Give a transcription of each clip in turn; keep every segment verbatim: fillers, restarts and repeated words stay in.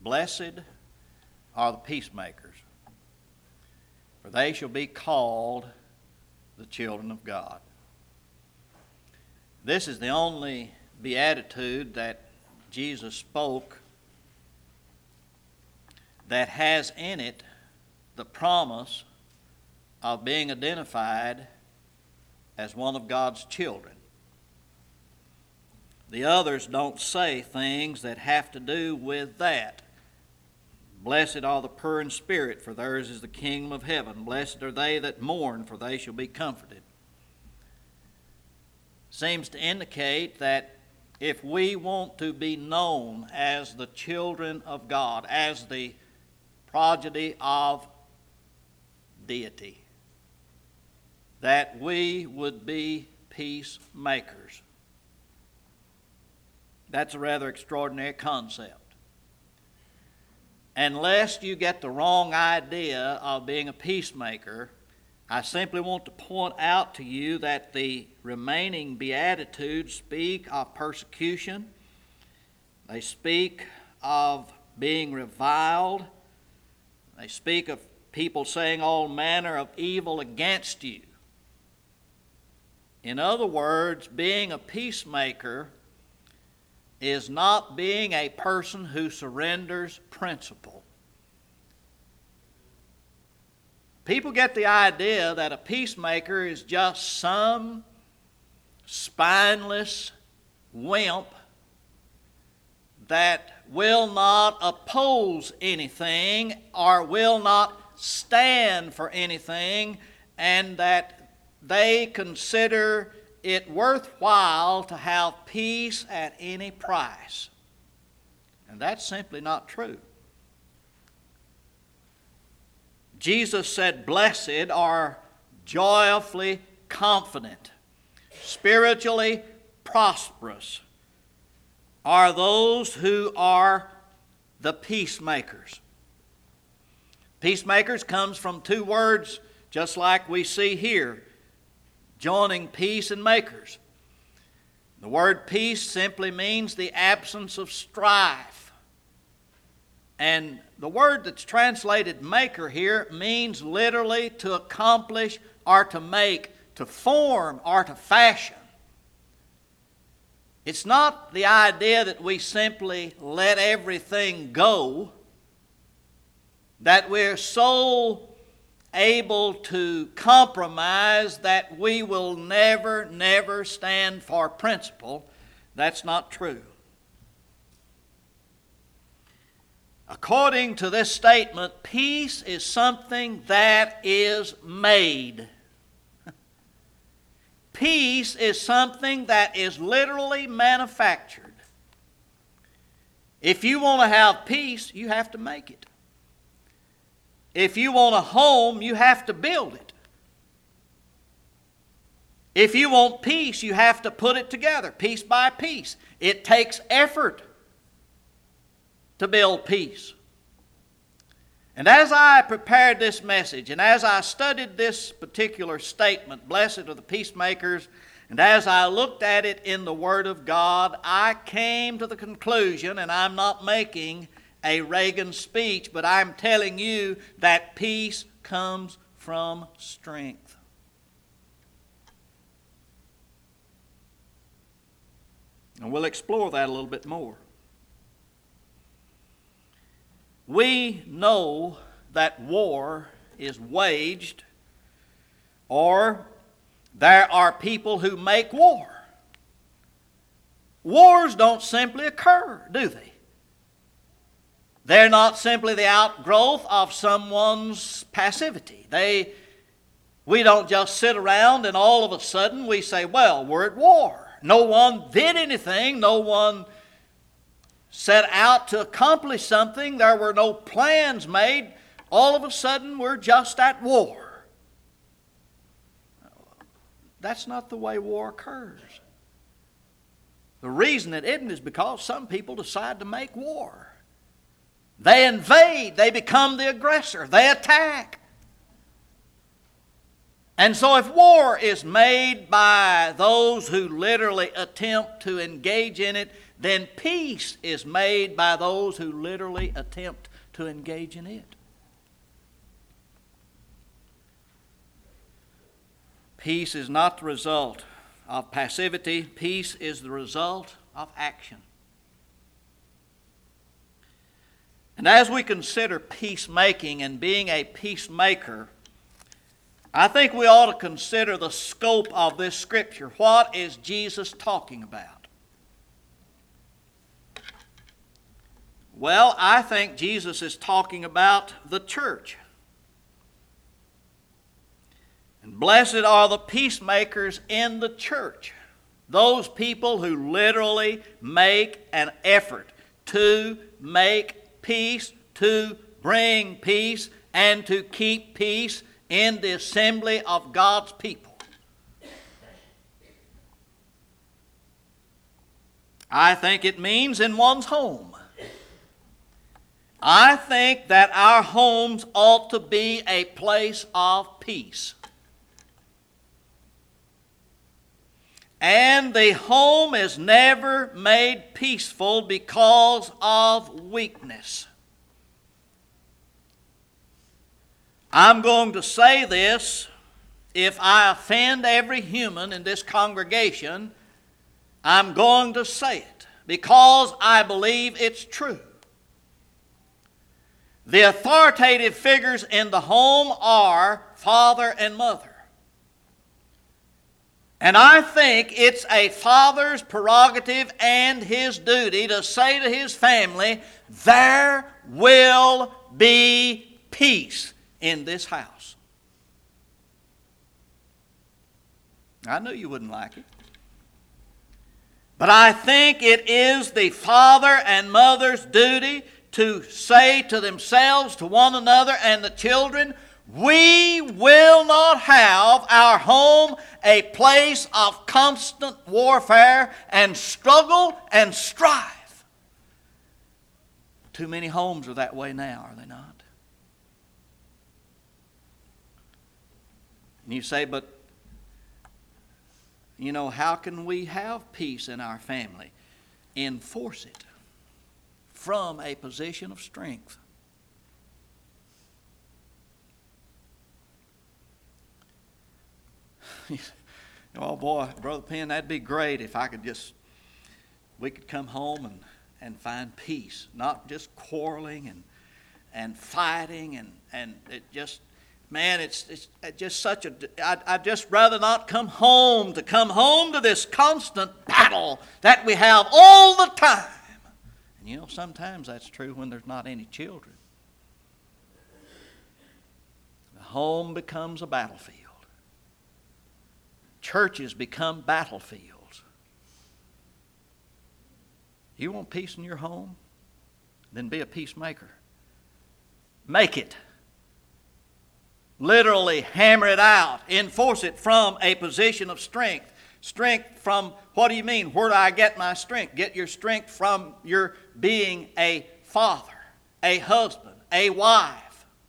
Blessed are the peacemakers, for they shall be called the children of God. This is the only beatitude that Jesus spoke that has in it the promise of being identified as one of God's children. The others don't say things that have to do with that. Blessed are the poor in spirit, for theirs is the kingdom of heaven. Blessed are they that mourn, for they shall be comforted. Seems to indicate that if we want to be known as the children of God, as the progeny of deity, that we would be peacemakers. That's a rather extraordinary concept. Unless you get the wrong idea of being a peacemaker, I simply want to point out to you that the remaining Beatitudes speak of persecution. They speak of being reviled. They speak of people saying all manner of evil against you. In other words, being a peacemaker is not being a person who surrenders principle. People get the idea that a peacemaker is just some spineless wimp that will not oppose anything or will not stand for anything, and that they consider it worthwhile to have peace at any price. And that's simply not true. Jesus said, blessed are joyfully confident, spiritually prosperous are those who are the peacemakers. Peacemakers comes from two words, just like we see here, joining peace and makers. The word peace simply means the absence of strife. And the word that's translated maker here means literally to accomplish or to make, to form or to fashion. It's not the idea that we simply let everything go, that we're so able to compromise that we will never, never stand for principle. That's not true. According to this statement, peace is something that is made. Peace is something that is literally manufactured. If you want to have peace, you have to make it. If you want a home, you have to build it. If you want peace, you have to put it together, piece by piece. It takes effort to build peace. And as I prepared this message, and as I studied this particular statement, blessed are the peacemakers, and as I looked at it in the Word of God, I came to the conclusion, and I'm not making a Reagan speech, but I'm telling you that peace comes from strength. And we'll explore that a little bit more. We know that war is waged, or there are people who make war. Wars don't simply occur, do they? They're not simply the outgrowth of someone's passivity. They, we don't just sit around and all of a sudden we say, well, we're at war. No one did anything. No one set out to accomplish something. There were no plans made. All of a sudden we're just at war. That's not the way war occurs. The reason it isn't is because some people decide to make war. They invade. They become the aggressor. They attack. And so if war is made by those who literally attempt to engage in it, then peace is made by those who literally attempt to engage in it. Peace is not the result of passivity. Peace is the result of action. And as we consider peacemaking and being a peacemaker, I think we ought to consider the scope of this scripture. What is Jesus talking about? Well, I think Jesus is talking about the church. And blessed are the peacemakers in the church. Those people who literally make an effort to make peace, to bring peace, and to keep peace in the assembly of God's people. I think it means in one's home. I think that our homes ought to be a place of peace. And the home is never made peaceful because of weakness. I'm going to say this. If I offend every human in this congregation, I'm going to say it because I believe it's true. The authoritative figures in the home are father and mother. And I think it's a father's prerogative and his duty to say to his family, there will be peace in this house. I knew you wouldn't like it. But I think it is the father and mother's duty to say to themselves, to one another and the children, we will not have our home a place of constant warfare and struggle and strife. Too many homes are that way now, are they not? And you say, but, you know, how can we have peace in our family? Enforce it from a position of strength. Oh boy, Brother Penn, that'd be great if I could just, we could come home and, and find peace, not just quarreling and and fighting and, and it just, man, it's, it's just such a, I'd, I'd just rather not come home, to come home to this constant battle that we have all the time. And you know, sometimes that's true when there's not any children. The home becomes a battlefield. Churches become battlefields. You want peace in your home? Then be a peacemaker. Make it. Literally hammer it out. Enforce it from a position of strength. Strength from, what do you mean? Where do I get my strength? Get your strength from your being a father, a husband, a wife.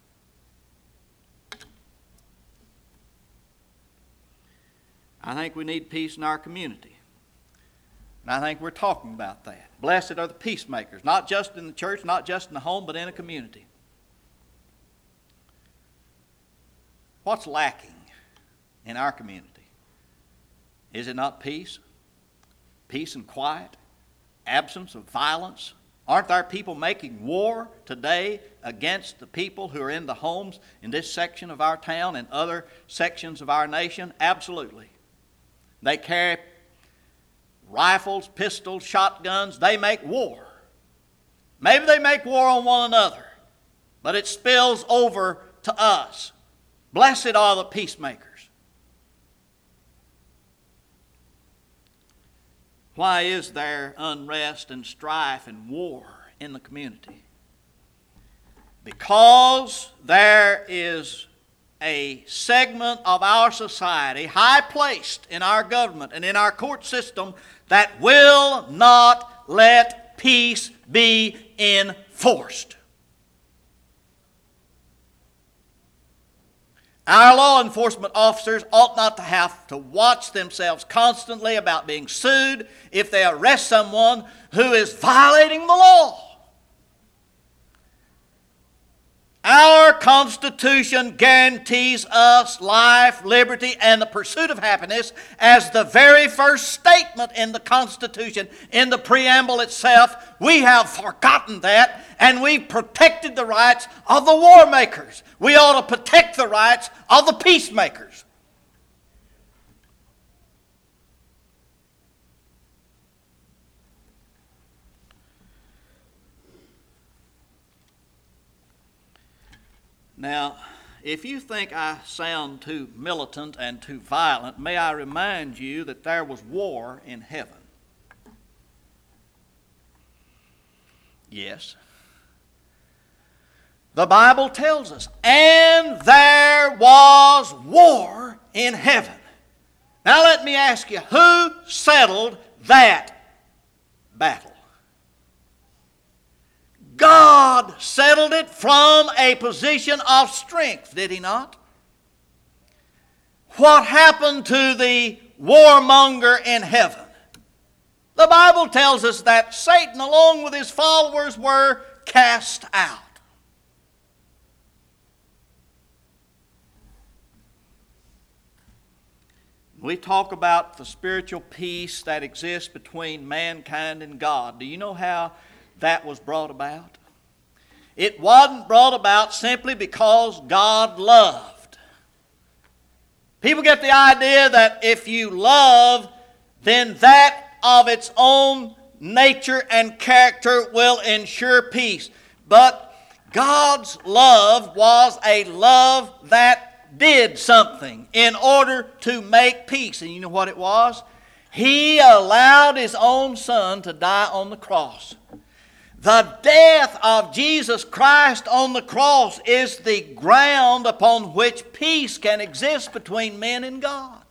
I think we need peace in our community. And I think we're talking about that. Blessed are the peacemakers, not just in the church, not just in the home, but in a community. What's lacking in our community? Is it not peace? Peace and quiet? Absence of violence? Aren't our people making war today against the people who are in the homes in this section of our town and other sections of our nation? Absolutely. They carry rifles, pistols, shotguns. They make war. Maybe they make war on one another, but it spills over to us. Blessed are the peacemakers. Why is there unrest and strife and war in the community? Because there is a segment of our society, high placed in our government and in our court system, that will not let peace be enforced. Our law enforcement officers ought not to have to watch themselves constantly about being sued if they arrest someone who is violating the law. Our Constitution guarantees us life, liberty, and the pursuit of happiness as the very first statement in the Constitution, in the preamble itself. We have forgotten that, and we've protected the rights of the war makers. We ought to protect the rights of the peacemakers. Now, if you think I sound too militant and too violent, may I remind you that there was war in heaven. Yes. The Bible tells us, and there was war in heaven. Now let me ask you, who settled that battle? God settled it from a position of strength, did He not? What happened to the warmonger in heaven? The Bible tells us that Satan, along with his followers, were cast out. We talk about the spiritual peace that exists between mankind and God. Do you know how that was brought about? It wasn't brought about simply because God loved. People get the idea that if you love, then that of its own nature and character will ensure peace. But God's love was a love that did something in order to make peace. And you know what it was? He allowed His own Son to die on the cross. The death of Jesus Christ on the cross is the ground upon which peace can exist between men and God.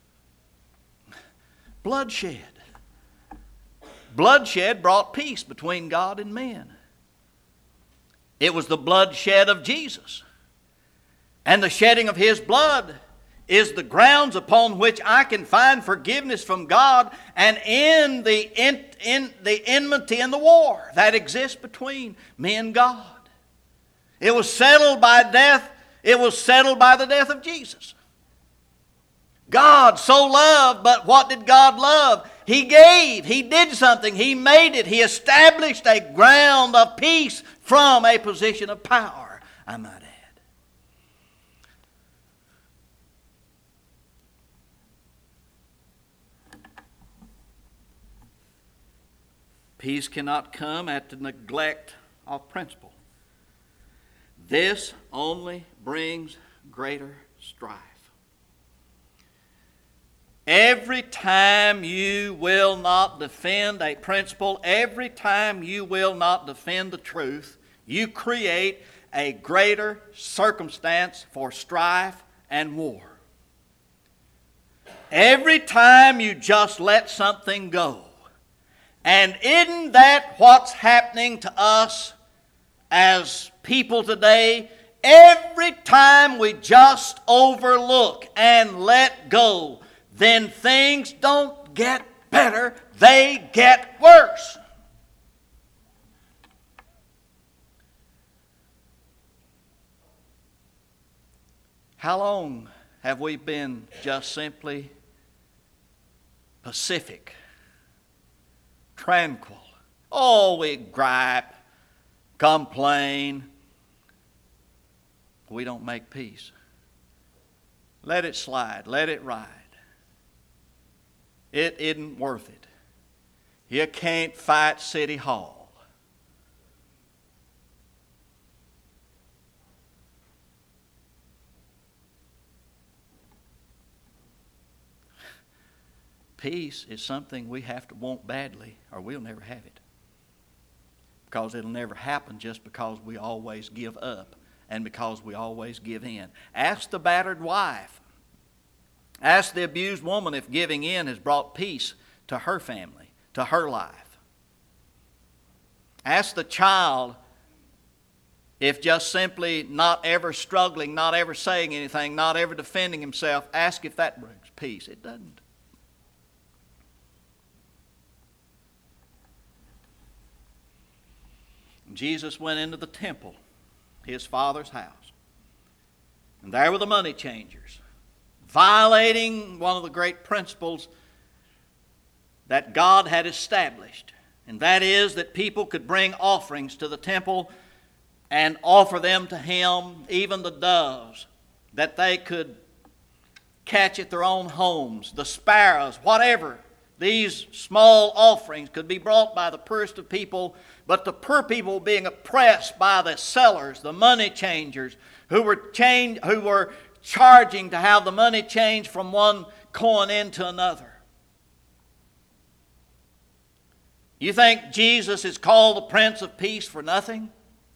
Bloodshed. Bloodshed brought peace between God and men. It was the bloodshed of Jesus. And the shedding of His blood is the grounds upon which I can find forgiveness from God and end the, in, in, the enmity and the war that exists between me and God. It was settled by death. It was settled by the death of Jesus. God so loved, but what did God love? He gave. He did something. He made it. He established a ground of peace from a position of power, I might add. Peace cannot come at the neglect of principle. This only brings greater strife. Every time you will not defend a principle, every time you will not defend the truth, you create a greater circumstance for strife and war. Every time you just let something go. And isn't that what's happening to us as people today? Every time we just overlook and let go, then things don't get better, they get worse. How long have we been just simply pacific? Tranquil. Oh, we gripe, complain. We don't make peace. Let it slide. Let it ride. It isn't worth it. You can't fight City Hall. Peace is something we have to want badly, or we'll never have it. Because it'll never happen just because we always give up and because we always give in. Ask the battered wife. Ask the abused woman if giving in has brought peace to her family, to her life. Ask the child if just simply not ever struggling, not ever saying anything, not ever defending himself, ask if that brings peace. It doesn't. Jesus went into the temple, his Father's house, and there were the money changers, violating one of the great principles that God had established, and that is that people could bring offerings to the temple and offer them to Him, even the doves that they could catch at their own homes, the sparrows, whatever. These small offerings could be brought by the poorest of people, but the poor people being oppressed by the sellers, the money changers, who were change, who were charging to have the money changed from one coin into another. You think Jesus is called the Prince of Peace for nothing?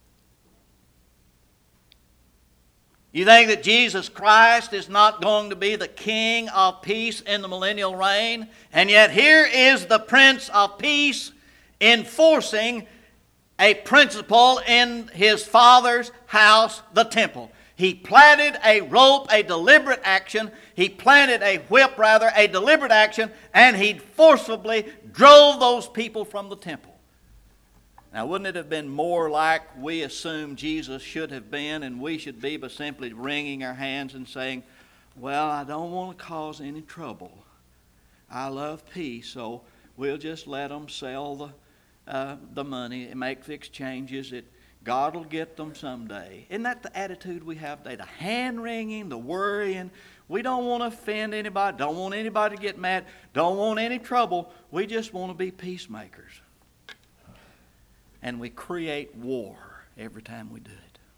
You think that Jesus Christ is not going to be the King of Peace in the millennial reign? And yet here is the Prince of Peace enforcing a principle in His Father's house, the temple. He planted a rope, a deliberate action. He planted a whip, rather, a deliberate action, and He forcibly drove those people from the temple. Now, wouldn't it have been more like we assume Jesus should have been and we should be by simply wringing our hands and saying, well, I don't want to cause any trouble. I love peace, so we'll just let them sell the, uh, the money and make the exchanges. It, God will get them someday. Isn't that the attitude we have today? The hand-wringing, the worrying. We don't want to offend anybody. Don't want anybody to get mad. Don't want any trouble. We just want to be peacemakers. And we create war every time we do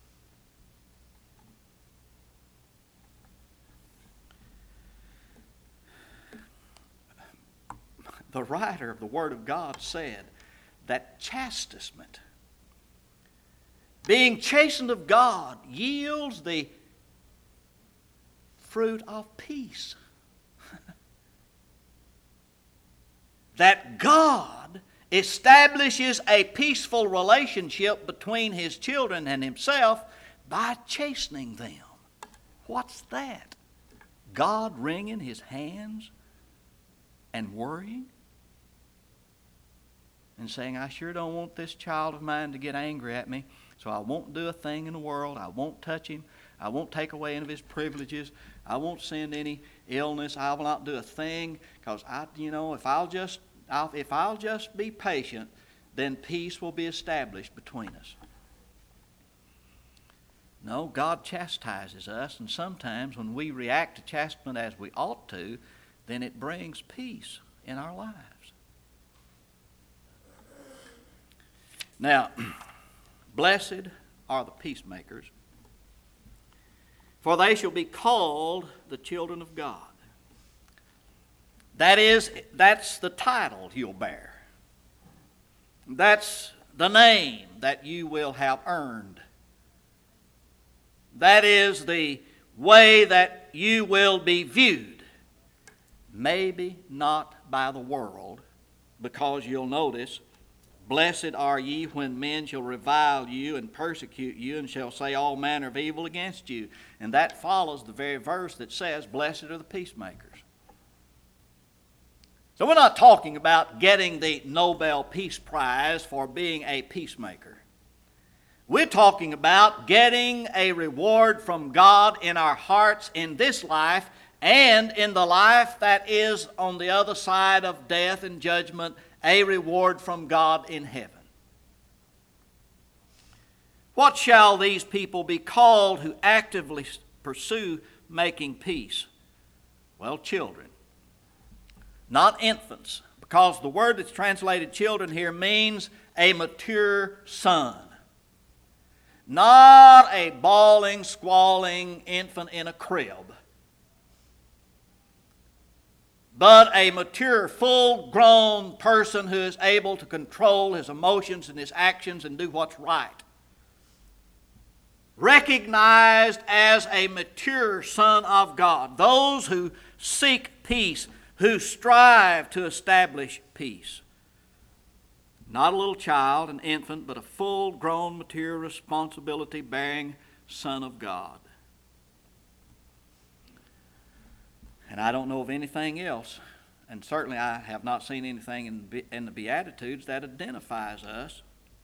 it. The writer of the Word of God said that chastisement, being chastened of God, yields the fruit of peace. That God establishes a peaceful relationship between His children and Himself by chastening them. What's that? God wringing His hands and worrying and saying, I sure don't want this child of mine to get angry at me, so I won't do a thing in the world. I won't touch him. I won't take away any of his privileges. I won't send any illness. I will not do a thing because I, you know, if I'll just I'll, if I'll just be patient, then peace will be established between us. No, God chastises us, and sometimes when we react to chastisement as we ought to, then it brings peace in our lives. Now, blessed are the peacemakers, for they shall be called the children of God. That is, that's the title you'll bear. That's the name that you will have earned. That is the way that you will be viewed. Maybe not by the world, because you'll notice, blessed are ye when men shall revile you and persecute you and shall say all manner of evil against you. And that follows the very verse that says, blessed are the peacemakers. So we're not talking about getting the Nobel Peace Prize for being a peacemaker. We're talking about getting a reward from God in our hearts in this life and in the life that is on the other side of death and judgment, a reward from God in heaven. What shall these people be called who actively pursue making peace? Well, children. Not infants, because the word that's translated children here means a mature son. Not a bawling, squalling infant in a crib, but a mature, full-grown person who is able to control his emotions and his actions and do what's right. Recognized as a mature son of God. Those who seek peace, who strive to establish peace. Not a little child, an infant, but a full-grown, mature, responsibility-bearing Son of God. And I don't know of anything else, and certainly I have not seen anything in, in the Beatitudes that identifies us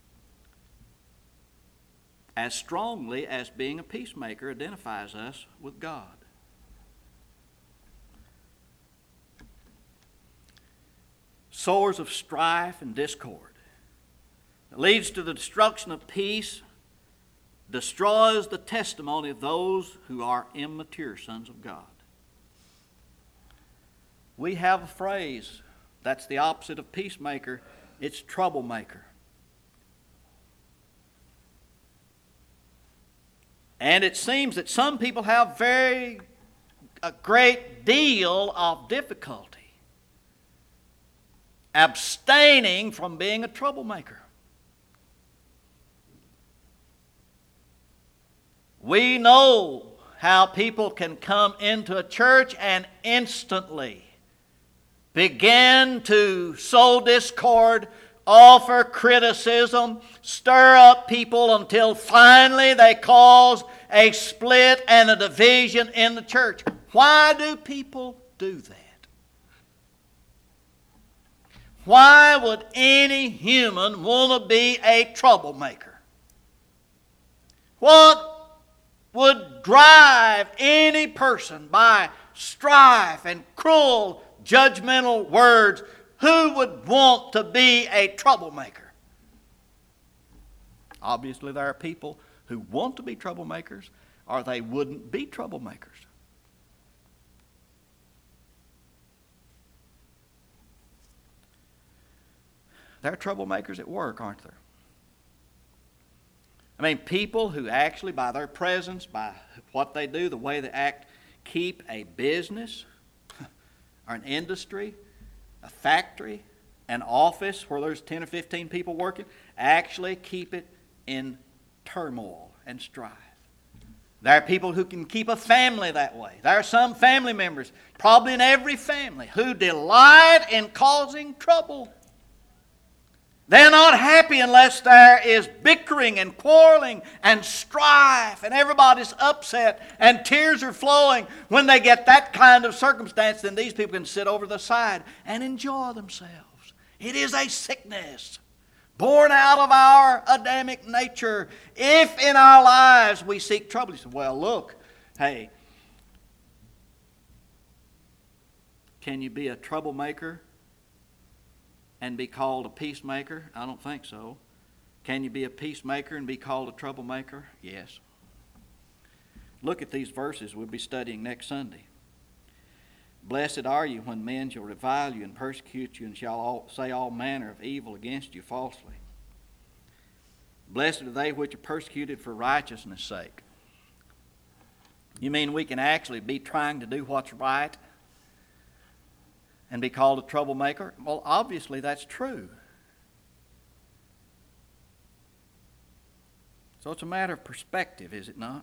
as strongly as being a peacemaker identifies us with God. Sores of strife and discord. It leads to the destruction of peace, destroys the testimony of those who are immature sons of God. We have a phrase that's the opposite of peacemaker. It's troublemaker. And it seems that some people have very a great deal of difficulty abstaining from being a troublemaker. We know how people can come into a church and instantly begin to sow discord, offer criticism, stir up people until finally they cause a split and a division in the church. Why do people do that? Why would any human want to be a troublemaker? What would drive any person by strife and cruel, judgmental words? Who would want to be a troublemaker? Obviously, there are people who want to be troublemakers, or they wouldn't be troublemakers. There are troublemakers at work, aren't there? I mean, people who actually, by their presence, by what they do, the way they act, keep a business or an industry, a factory, an office where there's ten or fifteen people working, actually keep it in turmoil and strife. There are people who can keep a family that way. There are some family members, probably in every family, who delight in causing trouble. They're not happy unless there is bickering and quarreling and strife and everybody's upset and tears are flowing. When they get that kind of circumstance, then these people can sit over the side and enjoy themselves. It is a sickness born out of our Adamic nature. If in our lives we seek trouble, you say, well, look, hey, can you be a troublemaker and be called a peacemaker? I don't think so. Can you be a peacemaker and be called a troublemaker? Yes. Look at these verses we'll be studying next Sunday. Blessed are you when men shall revile you and persecute you and shall all, say all manner of evil against you falsely. Blessed are they which are persecuted for righteousness' sake. You mean we can actually be trying to do what's right and be called a troublemaker? Well, obviously that's true. So it's a matter of perspective, is it not?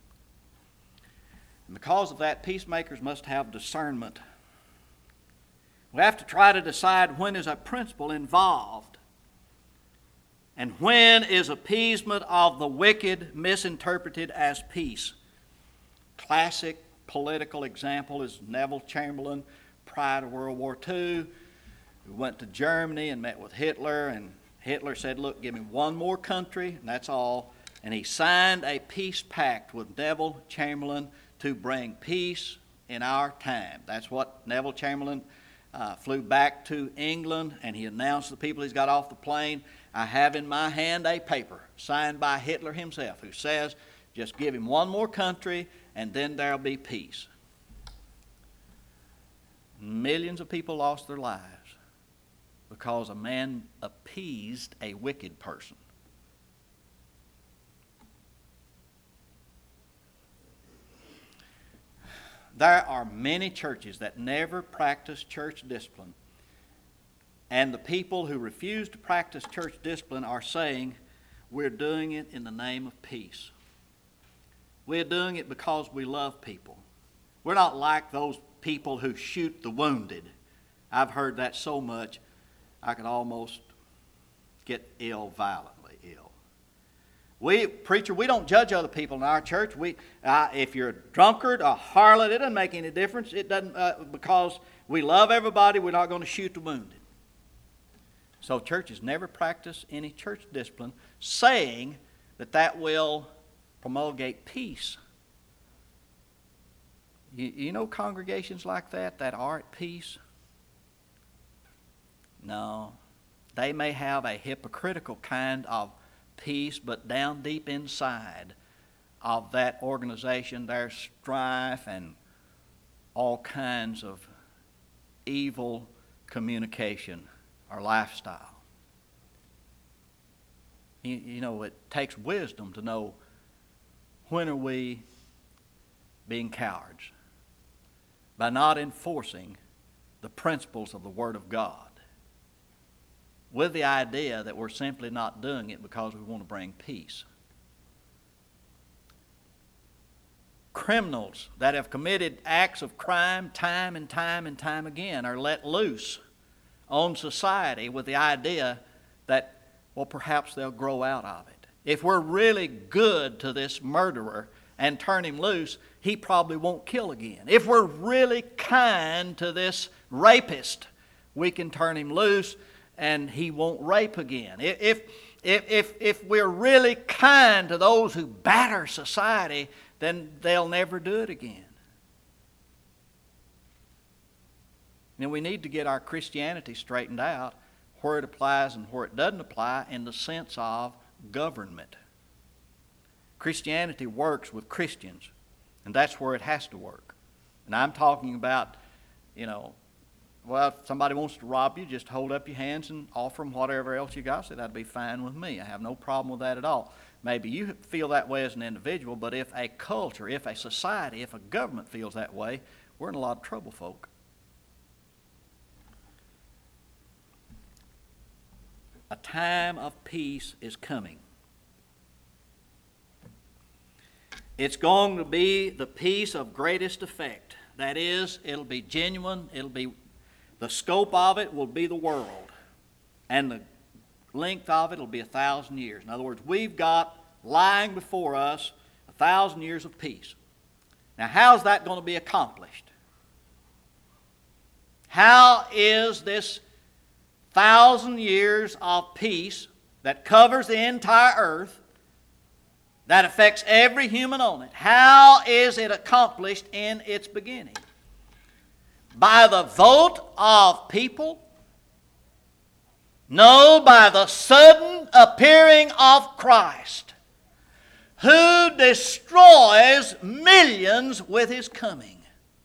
And because of that, peacemakers must have discernment. We have to try to decide when is a principle involved and when is appeasement of the wicked misinterpreted as peace. Classic political example is Neville Chamberlain prior to World War Two, who went to Germany and met with Hitler, and Hitler said, look, give me one more country, and that's all. And he signed a peace pact with Neville Chamberlain to bring peace in our time. That's what Neville Chamberlain uh, flew back to England, and he announced to the people he's got off the plane, I have in my hand a paper signed by Hitler himself who says, just give him one more country, and then there'll be peace. Millions of people lost their lives because a man appeased a wicked person. There are many churches that never practice church discipline, and the people who refuse to practice church discipline are saying, we're doing it in the name of peace. We're doing it because we love people. We're not like those people who shoot the wounded. I've heard that so much, I could almost get ill violently ill. We, preacher, we don't judge other people in our church. We, uh, if you're a drunkard, a harlot, it doesn't make any difference. It doesn't, uh, because we love everybody, we're not going to shoot the wounded. So churches never practice any church discipline saying that that will promulgate peace. You, you know congregations like that that are at peace? No. They may have a hypocritical kind of peace, but down deep inside of that organization there's strife and all kinds of evil communication or lifestyle. You, you know, it takes wisdom to know when are we being cowards by not enforcing the principles of the Word of God, with the idea that we're simply not doing it because we want to bring peace. Criminals that have committed acts of crime time and time and time again are let loose on society with the idea that, well, perhaps they'll grow out of it. If we're really good to this murderer and turn him loose, he probably won't kill again. If we're really kind to this rapist, we can turn him loose and he won't rape again. If, if, if, if we're really kind to those who batter society, then they'll never do it again. Now we need to get our Christianity straightened out, where it applies and where it doesn't apply, in the sense of government. Christianity works with Christians, and that's where it has to work. And I'm talking about, you know, well, if somebody wants to rob you, just hold up your hands and offer them whatever else you got. So that'd be fine with me. I have no problem with that at all. Maybe you feel that way as an individual, but if a culture, if a society, if a government feels that way, we're in a lot of trouble, folk. A time of peace is coming. It's going to be the peace of greatest effect. That is, it'll be genuine, it'll be, the scope of it will be the world. And the length of it will be a thousand years. In other words, we've got lying before us a thousand years of peace. Now, how's that going to be accomplished? How is this thousand years of peace that covers the entire earth, that affects every human on it, how is it accomplished in its beginning? By the vote of people? No, by the sudden appearing of Christ, who destroys millions with His coming.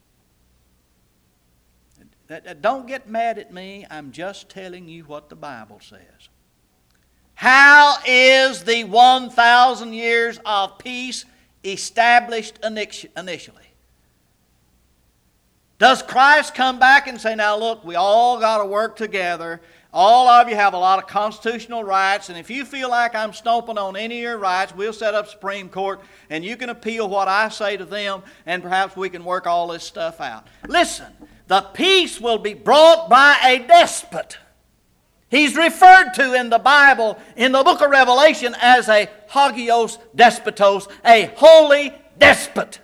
Don't get mad at me. I'm just telling you what the Bible says. How is the one thousand years of peace established initially? Does Christ come back and say, now look, we all got to work together. All of you have a lot of constitutional rights, and if you feel like I'm stomping on any of your rights, we'll set up Supreme Court, and you can appeal what I say to them, and perhaps we can work all this stuff out. Listen, the peace will be brought by a despot. He's referred to in the Bible, in the book of Revelation, as a hagios despotos, a holy despot.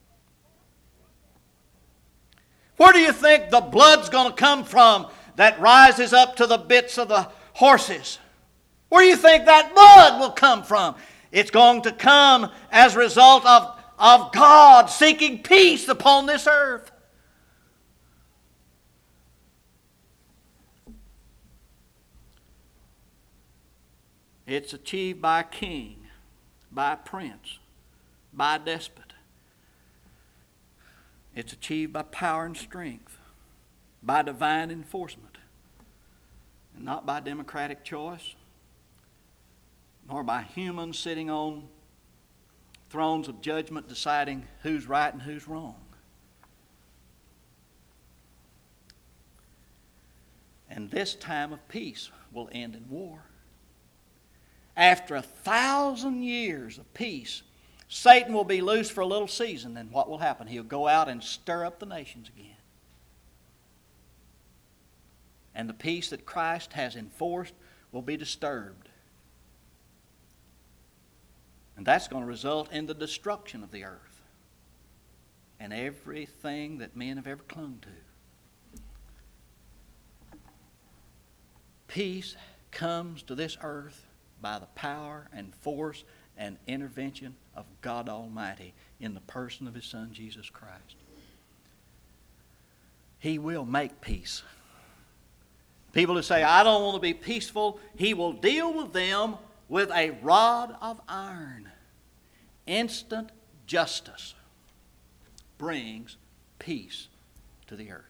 Where do you think the blood's going to come from that rises up to the bits of the horses? Where do you think that blood will come from? It's going to come as a result of, of God seeking peace upon this earth. It's achieved by a king, by a prince, by a despot. It's achieved by power and strength, by divine enforcement, and not by democratic choice, nor by humans sitting on thrones of judgment deciding who's right and who's wrong. And this time of peace will end in war. After a thousand years of peace, Satan will be loose for a little season, and what will happen? He'll go out and stir up the nations again. And the peace that Christ has enforced will be disturbed. And that's going to result in the destruction of the earth and everything that men have ever clung to. Peace comes to this earth by the power and force and intervention of God Almighty in the person of His Son, Jesus Christ. He will make peace. People who say, I don't want to be peaceful, He will deal with them with a rod of iron. Instant justice brings peace to the earth.